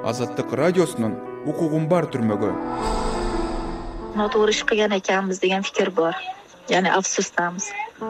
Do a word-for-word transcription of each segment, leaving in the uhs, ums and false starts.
Азаттык радиосунун укугум бар түрмөгө. Нотуур иш кылган экенбиз деген фикир бар. Яны афсустамыз.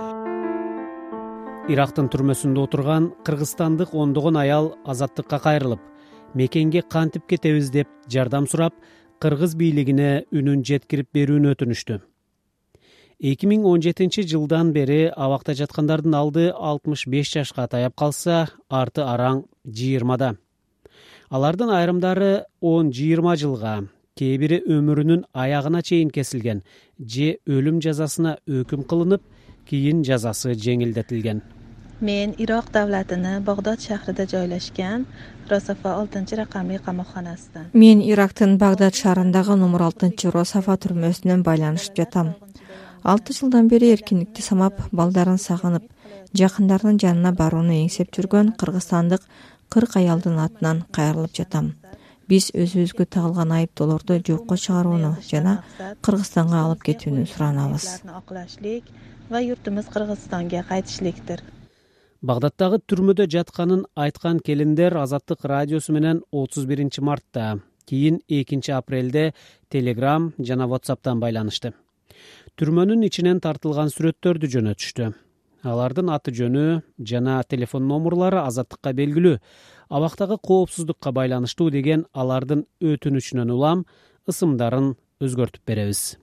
Ирактын түрмөсүндө отурган кыргызстандык ондогон аял азаттыкка кайрылып, мекенге кантип кетебиз деп жардам сурап, кыргыз бийлигине үнүн жеткирип берүүнү өтүнүштү. эки миң он жетинчи жылдан бери абакта жаткандардын алды алтымыш беш жашка таяп калса, арты араң жыйырмада. Алардын айрымдары он жыйырма жылга, кээ бири өмүрүнүн аягына чейин кесилген же өлүм жазасына өкүм кылынып, кийин жазасы жеңилдетилген. Men Iroq davlatini Bag'dod shahrida joylashgan Rosafa oltinchi raqamli qamoqxonasidan. Men Irактын Багдад шаарындагы номер алтынчы Росафа түрмөсүнөн байланышып жатам. алты жылдан бери эркиндикти самап, балдарын сагынып, жакындарынын жанына барууну эңсеп жүргөн кыргызстандык кырк аялдын атынан кайрылып жатам. Биз өзүбүзгө тагылган айыптоолорду жокко чыгарууну жана Кыргызстанга алып кетүүнү суранабыз. Va yurtimiz Qirg'izistonga qaytishlikdir. Багдадтагы түрмөдө жатканын айткан келиндер Азаттык радиосу менен отуз биринчи мартта, кийин экинчи апрелде Telegram жана WhatsApp'тан байланышты. Түрмөнүн ичинен тартылган сүрөттөрдү жөнөтүштү. Алардын аты жөнү жана телефон номерлары Азаттыкка белгилүү. Абактагы коопсуздукка байланыштуу деген алардын өтүнүчүнөн улам ысымдарын өзгөртүп беребиз.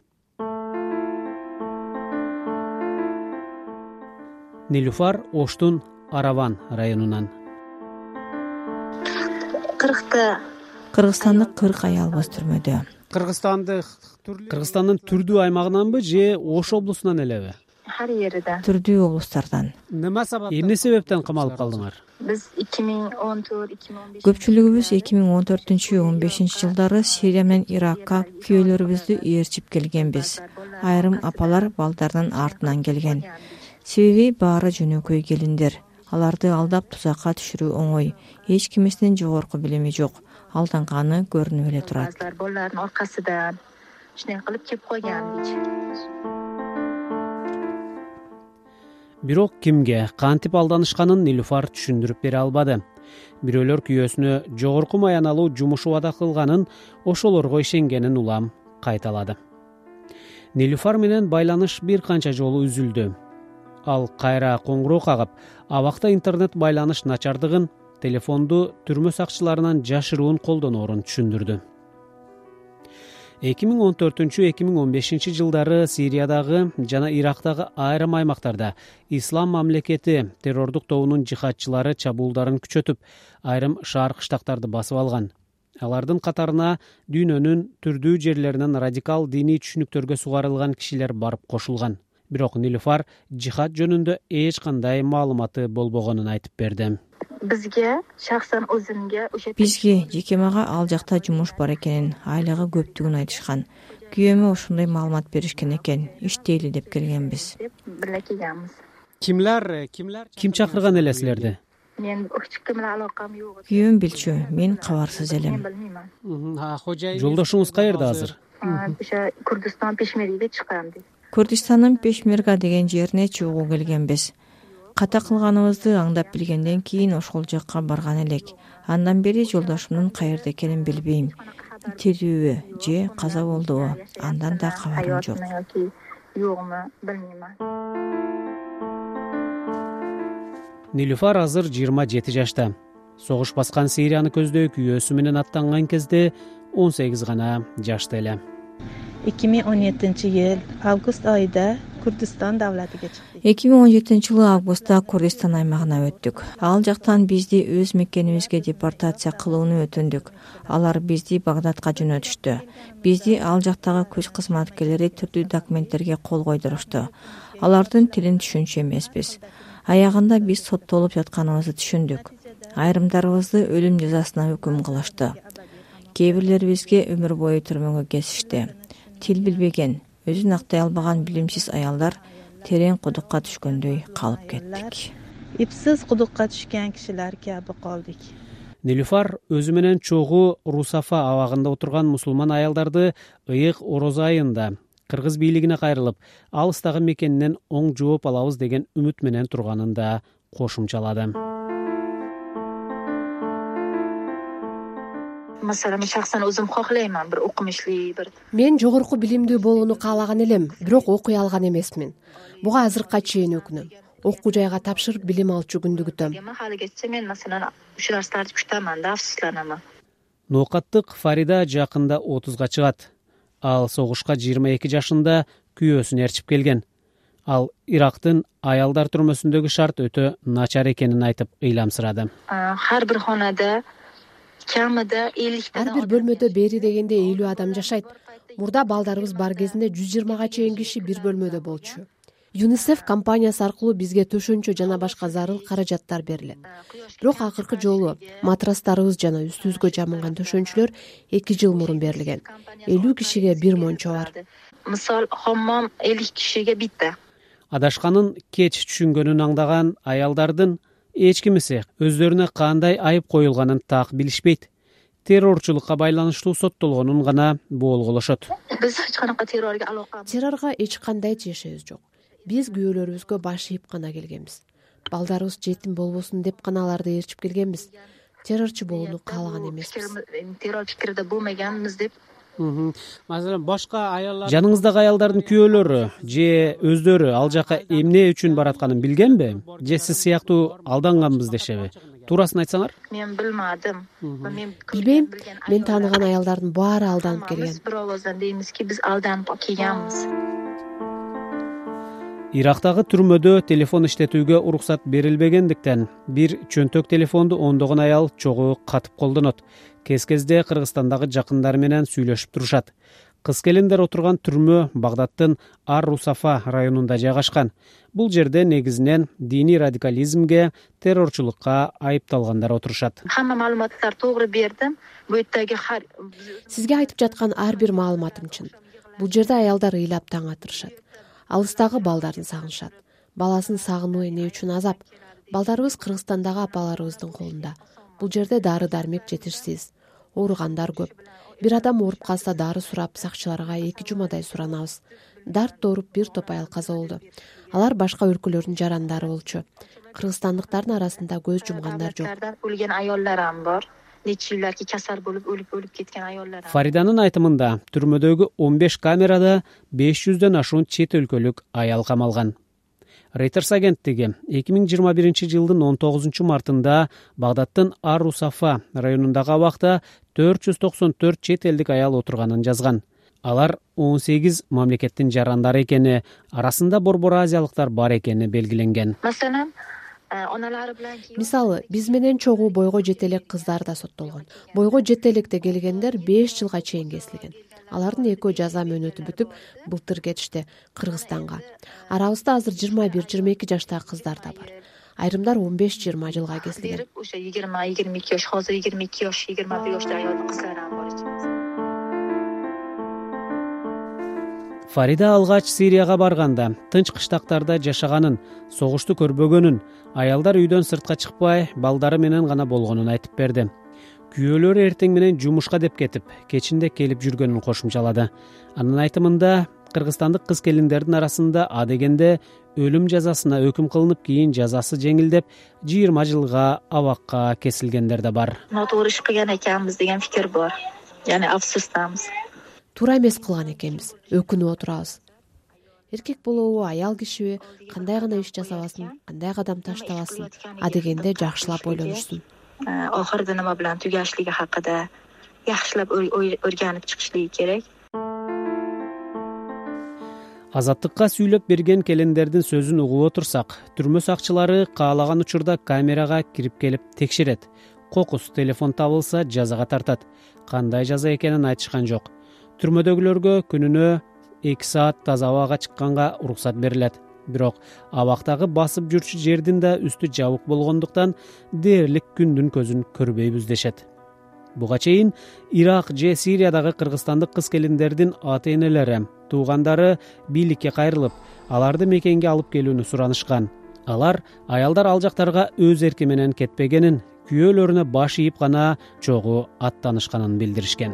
Нилуфар Оштун Араван районунан. Кыркта Кыргызстандык кырк аялбыз түрмөдө. Кыргызстандык Кыргызстандын түрдүү аймагынанбы же Ош облусунан элеби? Har yerden. Түрдүү облустардан. Эмне себептен камалып калдыңар? Biz эки миң он төрт эки миң он беш Көпчүлүгүбүз эки миң он төртүнчү он бешинчи жылдары Сирия менен Иракка күйөөлөрүбүздү ээрчип келгенбиз. Айрым апалар балдарынын артынан келген. Себеби баары жөнөкөй келиндер. Аларды алдап тузакка түшүрүү оңой. Эч кимисинин жогорку билими жок. Алданганы көрүнүп эле турат. Балдардын аркасынан ишне кылып кеп койгон дейт. Бирок кимге кантип алданышканын Нилуфар түшүндүрүп бере албады. Бирөөлөр күйөөсүнө жогорку маяналуу жумуш убада кылганын, ошолорго ишенгенин улам кайталады. Нилуфар менен байланыш бир канча жолу үзүлдү. Ал кайра коңгуроо кагып, абакта интернет байланыш начардыгын, телефонду түрмө сакчыларынан жашыруун колдоноорун түшүндүрдү. эки миң он төртүнчү эки миң он бешинчи жылдары Сириядагы жана Ирактагы айрым аймактарда Ислам мамлекети террордук тобунун жихадчылары чабуулдарын күчөтүп, айрым шаар кыштактарды басып алган. Алардын катарына дүйнөнүн түрдүү жерлеринен радикал диний түшүнүктөргө сугарылган кишилер барып кошулган. Бирок Нилуфар жихад жөнүндө эч кандай маалыматы болбогонун айтып берди. Бизге шахсан өзүмгө ошо Бизге жекемага ал жакта жумуш бар экенин, айлыгы көптүгүн айтышкан. Күйөөмө ошондой маалымат беришкен экен, иштейли деп келгенбиз. бирге келганбыз. Кимлер, кимлер? Ким чакырган эле силерди? Мен эч ким менен алакам жок. Күйөөм билчү, мен кабарсыз элем. Билмеймин. Жолдошуңуз каерде азыр? Ошо Кыргызстан Пешмериге чыккан дейт. Курдистанын Пешмерга деген жерине чыгууга келгенбиз. Ката кылганыбызды аңдап билгенден кийин ошол жакка барган элек. Андан бери жолдошумдун каерде экенин билбейм. Тирүүбү же каза болдубу? Андан да кабарым жок. Жокму, билмеймин. Нилуфар азыр жыйырма жети жашта. Согуш баскан Сирияны көздөй күйөөсү менен аттанган кезде он сегиз гана жашта эле. эки миң он жетинчи yil avgust oyida Kurdiston davlatiga chiqdik. эки миң он жетинчи жылы августта Курдистан аймагына өттүк. Ал жактан бизди өз мекенибизге депортация кылууну өтүндүк. Алар бизди Багдадка жөнөтүштү. Бизди ал жактагы күч кызматкерлери түрдүү документтерге кол койдурушту. Алардын тилин түшүнчү эмеспиз. Аягында биз соттолуп жатканыбызды түшүндүк. Айрымдарыбызды өлүм жазасына өкүм кылышты. Кээ бирлерибизге өмүр бою түрмөгө кесишти. Тил билбеген, өзүн актай албаган билимсиз аялдар терең кудукка түшкөндөй калып кеттик. Ипсиз кудукка түшкөн кишилер каби калдык. Нилуфар өзү менен чогуу Русафа абагында отурган мусулман аялдарды ыйык орозо айында кыргыз бийлигине кайрылып, алыстагы мекенинен оң жооп алабыз деген үмүт менен турганын да кошумчалады. masalan men shaxsan o'zim xohlayman bir o'qimishli bir мен жогорку билимдүү болууну каалаган элем, бирок окуй алган эмесмин. Буга азыркка чейин өкүнөм. Окуу жайга тапшырып билим алчу күндү күтөм. haligacha men masalan shu narsalarni kutamanda afsuslanaman. Ноокаттык Фарида жакында отузга чыгат. Ал согушка жыйырма эки жашында күйөөсүн ээрчип келген. Ал Ирактын аялдар түрмөсүндөгү шарт өтө начар экенин айтып ыйламсырады. Har bir xonada kamida elliktadan Ар бир бөлмөдө бери дегенде элүү адам жашайт. Мурда балдарыбыз бар кезинде жүз жыйырмага чейин киши бир бөлмөдө болчу. ЮНИСЕФ компаниясы аркылуу бизге төшөнчө жана башка зарыл каражаттар берилет. Бирок акыркы жолу матрастарыбыз жана үстүбүзгө жамынган төшөнчүлөр эки жыл мурун берилген. элүү кишиге бир мончо бар. Misol hammom ellik kishiga bitta. Адашканын кеч түшүнгөнүн аңдаган аялдардын эч кимиси өздөрүнө кандай айып коюлганын так билишпейт. Террорчулукка байланыштуу соттолгонун гана болголошот. Biz hech qanaqa terrorga aloqamiz. Террорго эч кандай тиешебиз жок. Биз күйөөлөрүбүзгө баш ийип гана келгенбиз. Балдарыбыз жетим болбосун деп гана аларды ээрчип келгенбиз. Террорчу болууну каалаган эмеспиз. Terror fikrida bo'lmaganmiz deb. Masalan, башка аялдар жаныңыздагы аялдардын күйөөлөрү же өздөрү ал жака эмне үчүн баратканын билгенби? Же сиз сыяктуу алданганбыз дешеби? Туурасын айтсаңар? Men bilmadim. Men Билбейм, мен тааныган аялдардын баары алданып келген. bir ovozdan deymizki biz aldanib kelganmiz. Ирактагы түрмөдө телефон иштетүүгө уруксат берилбегендиктен бир чөнтөк телефонду ондогон аял чогуу катып колдонот. Кез-кезде Кыргызстандагы жакындары менен сүйлөшүп турушат. Кыз келиндер отурган түрмө Багдадтын Ар-Русафа районунда жайгашкан. Бул жерде негизинен диний радикализмге, террорчулукка айыпталгандар отурушат. Hamma ma'lumotlar to'g'ri berdim. Bu yerdagi har Сизге айтып жаткан ар бир маалыматым чын. Бул жерде аялдар ыйлап таң атырышат. Алыстагы балдарын сагынышат. Баласын сагынуу эмне үчүн азап? Балдарыбыз Кыргызстандагы апаларыбыздын колунда. Бул жерде дары-дармек жетишсиз. Ооругандар көп. Бир адам ооруп калса дары сурап сакчыларга эки жумадай суранабыз. Дарт ооруп бир топ аял каза болду. Алар башка өлкөлөрдүн жарандары болчу. Кыргызстандыктардын арасында көз жумгандар жок. o'lgan ayollar ham bor. Necha yillarga kasal bo'lib o'lib o'lib ketgan ayollar ham. Фариданын айтымында түрмөдөгү он беш камерада беш жүздөн ашуун чет өлкөлүк аял камалган. Reuters агенттиги эки миң жыйырма биринчи жылдын он тогузунчу мартында Багдадтын Ар-Русафа районундагы абакта төрт жүз токсон төрт чет элдик аял отурганын жазган. Алар он сегиз мамлекеттин жарандары экени, арасында борбор азиялыктар бар экени белгиленген. Masalan, onalari bilan Мисалы, биз менен чогуу бойго жетелек кыздар да соттолгон. Бойго жетелекте келгендер беш жылга чейин кесилген. Алардын экөө жаза мөөнөтү бүтүп, былтыр кетишти Кыргызстанга. Арабызда азыр жыйырма бир жыйырма эки жаштагы кыздар да бар. Айрымдар он беш жыйырма жылга кесилген. berib o'sha yigirma yigirma ikki yosh, hozir yigirma ikki yosh, yigirma bir yoshda ayol qizlar ham bor ichimizda. Фарида алгач Сирияга барганда тынч кыштактарда жашаганын, согушту көрбөгөнүн, аялдар үйдөн сыртка чыкпай, балдары менен гана болгонун айтып берди. Күйөөлөрү эртең менен жумушка деп кетип, кечинде келип жүргөнүн кошумчалады. Анын айтымында кыргызстандык кыз келиндердин арасында а дегенде өлүм жазасына өкүм кылынып, кийин жазасы жеңилдеп, жыйырма жылга абакка кесилгендер да бар. Noto'g'ri ish qilgan ekanmiz degan fikr bor. Ya'ni afsusdamiz. Туура эмес кылган экенбиз, өкүнүп отурабыз. Эркек болобу, аял кишиби, кандай гана иш жасабасын, кандай кадам таштабасын, а дегенде жакшылап ойлонушсун. Oxirida nima bilan tugashligi haqida yaxshilab o'rganib chiqishligi kerak. Азаттыкка сүйлөп берген келиндердин сөзүн угуп отурсак, түрмө сакчылары каалаган учурда камерага кирип келип текшерет. Кокус телефон табылса жазага тартат. Кандай жаза экенин айтышкан жок. Түрмөдөгүлөргө күнүнө эки саат таза абага чыкканга уруксат берилет. Бирок абактагы басып жүрчү жердин да үстү жабык болгондуктан дээрлик күндүн көзүн көрбөйбүз дешет. Буга чейин Ирак же Сириядагы кыргызстандык кыз келиндердин ата-энелери, туугандары бийликке кайрылып, аларды мекенге алып келүүнү суранышкан. Алар аялдар ал жактарга өз эрки менен кетпегенин, күйөөлөрүнө баш ийип гана чогуу аттанышканын билдиришкен.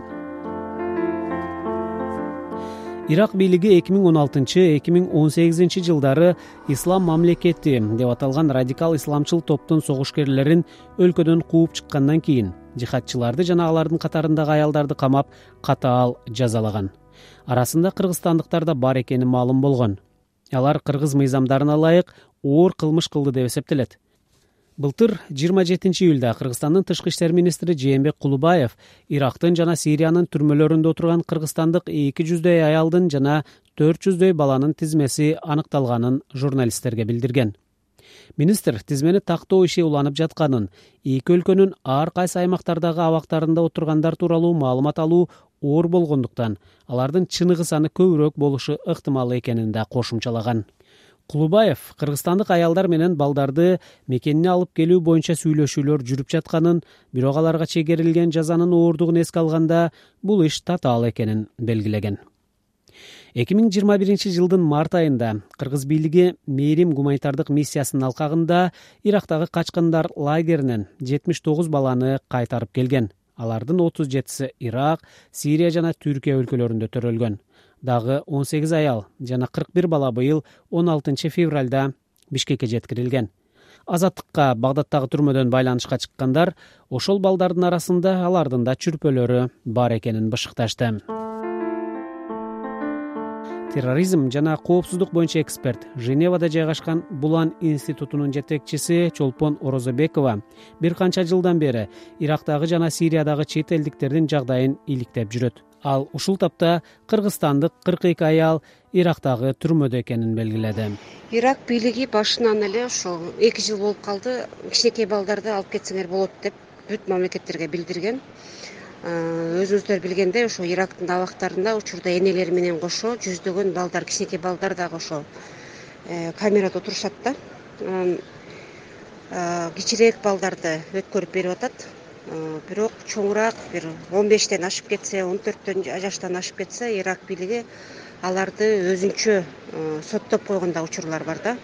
Ирак бийлиги эки миң он алтынчы — эки миң он сегизинчи жылдары Ислам мамлекети деп аталган радикал исламчыл топтун согушкерлерин өлкөдөн кууп чыккандан кийин жихадчыларды жана алардын катарындагы аялдарды камап катаал жазалаган. Арасында кыргызстандыктар да бар экени маалым болгон. Алар кыргыз мыйзамдарына ылайык оор кылмыш кылды деп эсептелет. Былтыр жыйырма жетинчи июлда Кыргызстандын тышкы иштер министри Жээнбек Кулубаев Ирактын жана Сириянын түрмөлөрүндө отурган кыргызстандык эки жүздөй аялдын жана төрт жүздөй баланын тизмеси аныкталганын журналисттерге билдирген. Министр тизмени тактоо иши уланып жатканын, эки өлкөнүн ар кайсы аймактардагы абактарында отургандар тууралуу маалымат алуу оор болгондуктан алардын чыныгы саны көбүрөөк болушу ыктымал экенин да кошумчалаган. Кулубаев кыргызстандык аялдар менен балдарды мекенине алып келүү боюнча сүйлөшүүлөр жүрүп жатканын, бирок аларга чегерилген жазанын ооругун эске алганда бул иш татаал экенин белгилеген. эки миң жыйырма биринчи жылдын март айында кыргыз бийлиги Мээрим гуманитардык миссиясынын алкагында Ирактагы качкындар лагеринен жетимиш тогуз баланы кайтарып келген. Алардын отуз жетиси Ирак, Сирия жана Түркия өлкөлөрүндө төрөлгөн. Дагы он сегиз аял жана кырк бир бала быйыл он алтынчы февралда Бишкекке жеткирилген. Азаттыкка Багдадтагы түрмөдөн байланышка чыккандар ошол балдардын арасында алардын да чүрпөлөрү бар экенин бышыкташты. Терроризм жана коопсуздук боюнча эксперт, Женевада жайгашкан Булан институтунун жетекчиси Чолпон Орозобекова бир канча жылдан бери Ирактагы жана Сириядагы чет элдиктердин жагдайын иликтеп жүрөт. Ал ушул тапта кыргызстандык кырк эки аял Ирактагы түрмөдө экенин белгиледи. Ирак бийлиги башынан эле ошо эки жыл болуп калды, кичинекей балдарды алып кетсеңер болот деп бүт мамлекеттерге билдирген. Өзүңүздөр билгендей, ошо Ирактын абактарында учурда энелери менен кошо жүздөгөн балдар, кичинекей балдар дагы ошо камерада отурушат да. Кичирээк балдарды өткөрүп берип атат. Бирок чоңураак бир он бештен ашып кетсе, он төрттөн жаштан ашып кетсе, Ирак бийлиги аларды өзүнчө соттоп койгон да учурлар бар да.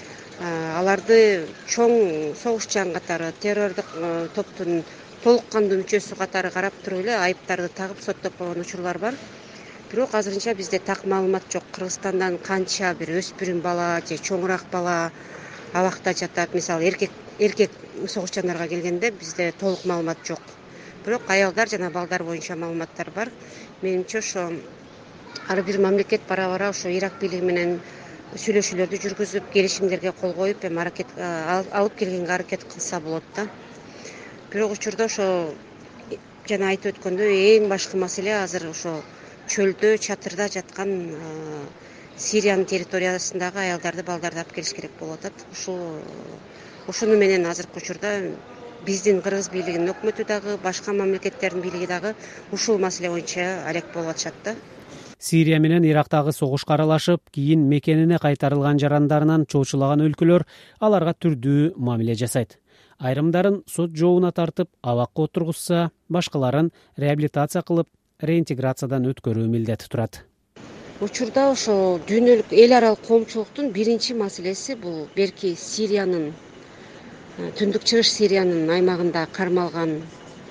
Аларды чоң согушчан катары, террордук топтун толук кандуу мүчөсү катары карап туруп эле айыптарды тагып соттоп койгон учурлар бар. Бирок азырынча бизде так маалымат жок. Кыргызстандан канча бир өспүрүм бала же чоңураак бала абакта жатат. Мисалы эркек эркек согушчандарга келгенде бизде толук маалымат жок. Бирок аялдар жана балдар боюнча маалыматтар бар. Менимче ошо ар бир мамлекет бара-бара ошо Ирак бийлиги менен сүйлөшүүлөрдү жүргүзүп, келишимдерге кол коюп, эми аракет алып келгенге аракет кылса болот да. Бирок учурда ошо жана айтып өткөндөй эң башкы маселе азыр ошо чөлдө, чатырда жаткан Сириянын территориясындагы аялдарды, балдарды алып келиш керек болуп атат. Ушул ошону менен азыркы учурда биздин кыргыз бийлигинин өкмөтү дагы, башка мамлекеттердин бийлиги дагы ушул маселе боюнча алек болуп атышат да. Сирия менен Ирактагы согушка аралашып, кийин мекенине кайтарылган жарандарынан чоочулаган өлкөлөр аларга түрдүү мамиле жасайт. Айрымдарын сот жообуна тартып, абакка отургузса, башкаларын реабилитация кылып, реинтеграциядан өткөрүү милдети турат. Учурда ошо дүйнөлүк эл аралык коомчулуктун биринчи маселеси бул берки Сириянын, түндүк чыгыш Сириянын аймагында кармалган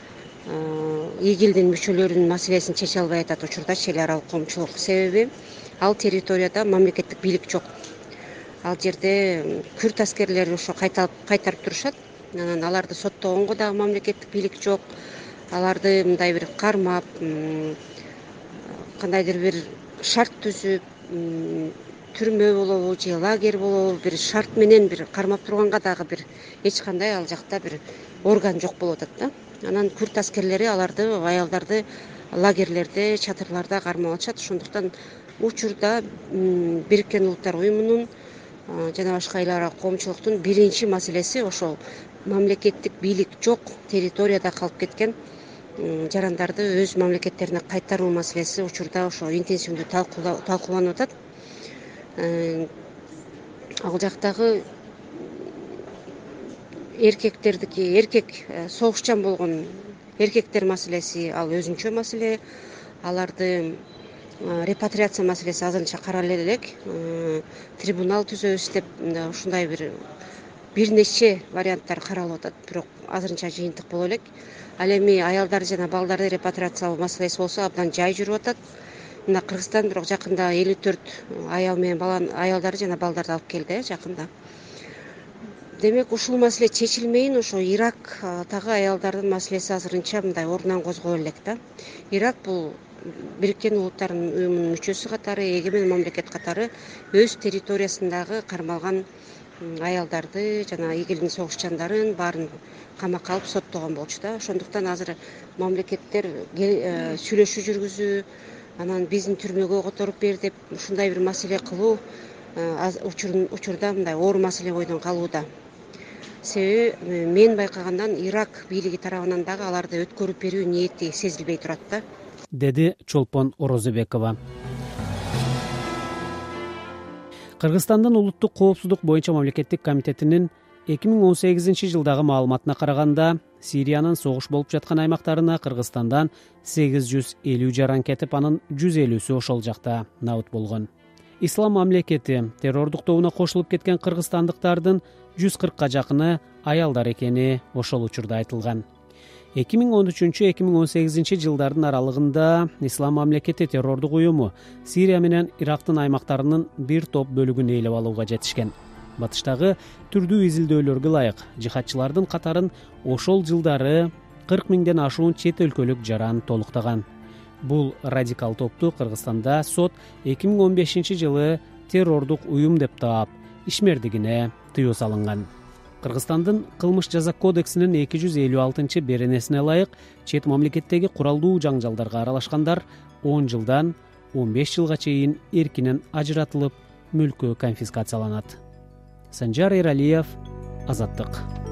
игилдин мүчөлөрүнүн маселесин чече албай атат учурда эл аралык коомчулук. Себеби ал территорияда мамлекеттик бийлик жок. Ал жерде күрд аскерлери ошо кайтарып турушат. Анан аларды соттогонго дагы мамлекеттик бийлик жок. Аларды мындай бир кармап, кандайдыр бир шарт түзүп, түрмө болобу же лагерь болобу, бир шарт менен бир кармап турганга дагы бир эч кандай ал жакта бир орган жок болуп атат да. Анан күрд аскерлери аларды, аялдарды лагерлерде, чатырларда кармап атышат. Ошондуктан учурда Бириккен Улуттар уюмунун жана башка эл аралык коомчулуктун биринчи маселеси ошол мамлекеттик бийлик жок территорияда калып кеткен жарандарды өз мамлекеттерине кайтаруу маселеси учурда ошо интенсивдүү талкууланып атат. Ал жактагы эркектердики, эркек согушчан болгон эркектер маселеси ал өзүнчө маселе. Аларды репатриация маселеси азырынча каралып элек. Трибунал түзөбүз деп ушундай бир бир нече варианттар каралып атат, бирок азырынча жыйынтык боло элек. Ал эми аялдар жана балдарды репатриациялоо маселеси болсо абдан жай жүрүп атат. Мына Кыргызстан бирок жакында элүү төрт аял менен баланы, аялдарды жана балдарды алып келди жакында. демек ушул маселе чечилмейин ошо Ирактагы аялдардын маселеси азырынча мындай ордунан козголо элек да. Ирак бул Бириккен Улуттар уюмунун мүчөсү катары, эгемен мамлекет катары өз территориясындагы кармалган аялдарды жана игилдин согушчандарын баарын камакка алып соттогон болчу да. Ошондуктан азыр мамлекеттер сүйлөшүү жүргүзүү, анан биздин түрмөгө которуп бер деп ушундай бир маселе кылуу учурда мындай оор маселе бойдон калууда. Себеби мен байкагандан Ирак бийлиги тарабынан дагы аларды өткөрүп берүү ниети сезилбей турат да, деди Чолпон Орозобекова. Кыргызстандын улуттук коопсуздук боюнча мамлекеттик комитетинин эки миң он сегизинчи жылдагы маалыматына караганда, Сириянын согуш болуп жаткан аймактарына Кыргызстандан сегиз жүз элүү жаран кетип, анын жүз элүүсү ошол жакта набыт болгон. Ислам мамлекети террордук тобуна кошулуп кеткен кыргызстандыктардын жүз кыркка жакыны аялдар экени ошол учурда айтылган. эки миң он үчүнчү эки миң он сегизинчи жылдардын аралыгында Ислам мамлекети террордук уюму Сирия менен Ирактын аймактарынын бир топ бөлүгүн ээлеп алууга жетишкен. Батыштагы түрдүү изилдөөлөргө ылайык жихадчылардын катарын ошол жылдары кырк миңден ашуун чет өлкөлүк жаран толуктаган. Бул радикал топту Кыргызстанда сот эки миң он бешинчи жылы террордук уюм деп таап, ишмердигине тыюу салынган. Кыргызстандын кылмыш жаза кодексинин эки жүз элүү алтынчы беренесине ылайык чет мамлекеттеги куралдуу жаңжалдарга аралашкандар он жылдан он беш жылга чейин эркинен ажыратылып, мүлкү конфискацияланат. Санжар Эралиев, Азаттык.